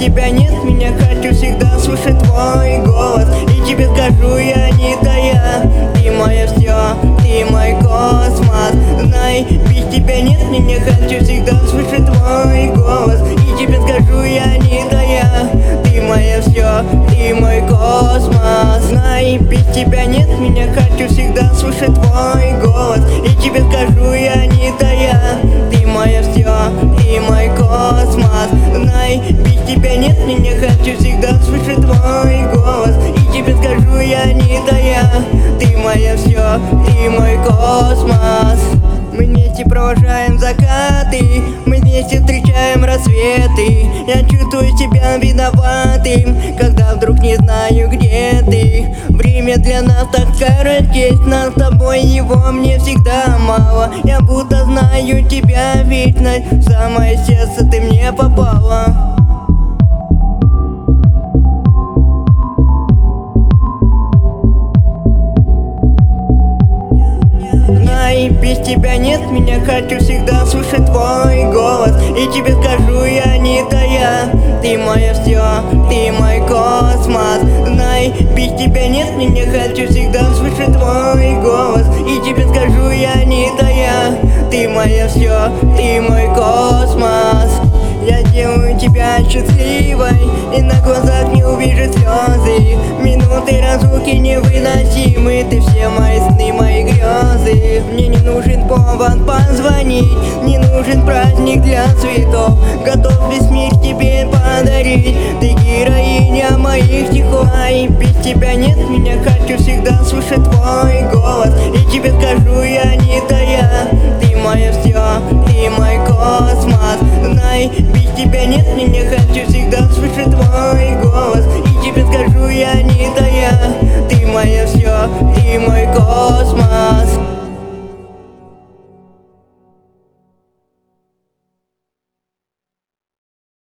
тебя нет, меня хочу всегда слышать твой голос. И тебе скажу я, не тая, ты мое все, ты мой космос. Знай, без тебя нет, меня хочу всегда слышать твой голос. И тебе скажу я, не тая, ты мое все, ты мой космос. Знай, без тебя нет, меня хочу всегда слышать твой голос. И тебе скажу я, не тая, ты мое все, ты мой космос. Знай, без тебя нет, меня хочу всегда слышать твой голос. И тебе скажу я, не тая, ты мое все, ты мой космос. Мы вместе провожаем закаты, мы вместе встречаем рассветы. Я чувствую себя виноватым, когда вдруг не знаю, где ты. Время для нас так коротко, нас с тобой его мне всегда мало. Я будто знаю тебя вечность, в самое сердце ты мне попала. Без тебя нет, меня хочу всегда слышать твой голос. И тебе скажу я, не тая, ты мое все, ты мой космос. Знай, без тебя нет, меня хочу всегда слышать твой голос. И тебе скажу я, не тая, ты мое все, ты мой космос. Я делаю тебя счастливой, и на глазах не увижу слезы. Минуты разлуки невыносимы, ты все мои сны, мои грезы. Мне не нужен повод позвонить, не нужен праздник для цветов. Готов весь мир тебе подарить, ты героиня моих стихов. И без тебя нет, меня хочу всегда слышать твой голос. И тебе скажу я, не тая, ты мое все, ты мой космос. Знай, без тебя нет, меня хочу